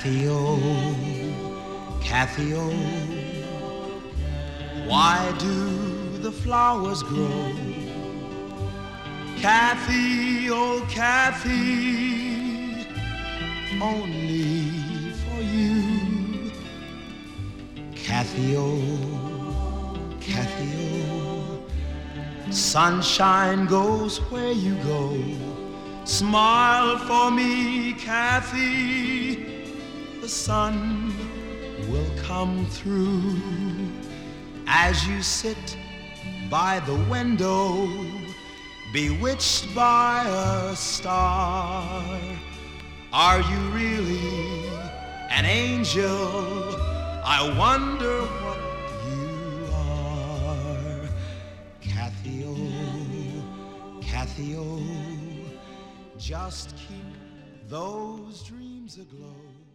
Kathy, oh, Kathy, oh, why do the flowers grow? Kathy, oh, Kathy, only for you. Kathy, oh, Kathy, oh, sunshine goes where you go. Smile for me, Kathy, the sun will come through. As you sit by the window, bewitched by a star, are you really an angel? I wonder what you are. Kathy, oh, Kathy, oh, just keep those dreams aglow.